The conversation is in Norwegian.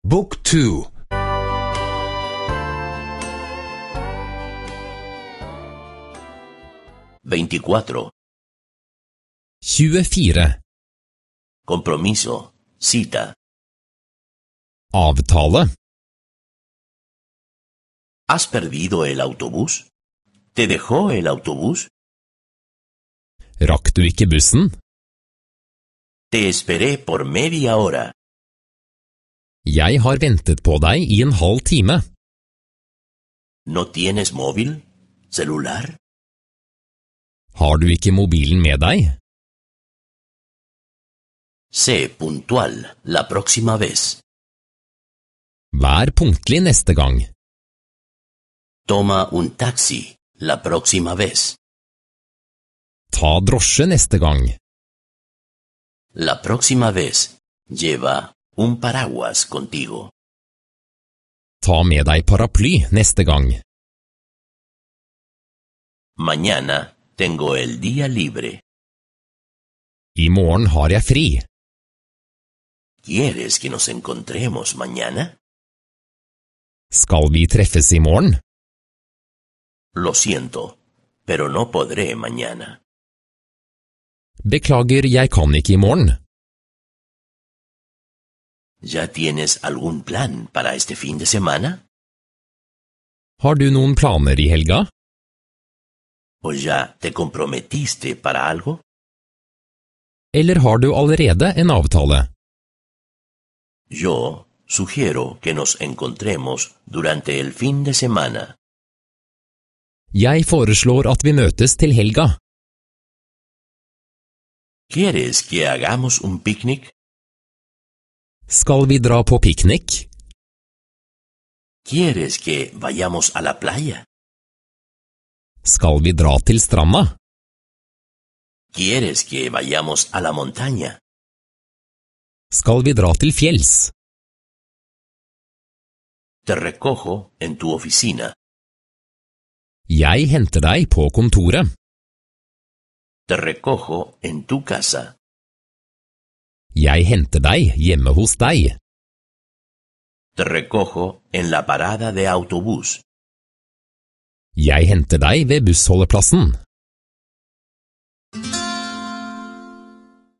Book 2. 24. 24. Compromiso. Cita. Avtale. ¿Has perdido el autobús? ¿Te dejó el autobús? Rakk du ikke bussen? Te esperé por media hora. Jeg har ventet på deg i en halv time. ¿No tienes móvil? ¿Celular? Har du ikke mobilen med deg? Sé puntual la próxima vez. Vær punktlig neste gang. Toma un taxi la próxima vez. Ta drosje neste gang. La próxima vez lleva un paraguas contigo. Ta med deg paraply neste gang. Mañana tengo el día libre. I morgen har jeg fri. ¿Quieres que nos encontremos mañana? Skal vi treffes i morgen? Lo siento, pero no podré mañana. Beklager, jeg kan ikke i morgen. ¿Ya tienes algún plan para este fin de semana? Har du noen planer i helga? ¿O ya te comprometiste para algo? Eller har du allerede en avtale? Yo sugiero que nos encontremos durante el fin de semana. Jeg foreslår at vi møtes til helga. ¿Quieres que hagamos un picnic? Skal vi dra på piknik? ¿Quieres que vayamos a la playa? Skal vi dra til stranda? ¿Quieres que vayamos a la montaña? Skal vi dra til fjells? Te recojo en tu oficina. Jeg henter deg på kontoret. Te recojo en tu casa. Jeg henter deg hjemme hos deg. Te recojo en la parada de autobús. Jeg henter deg ved bussholdeplassen.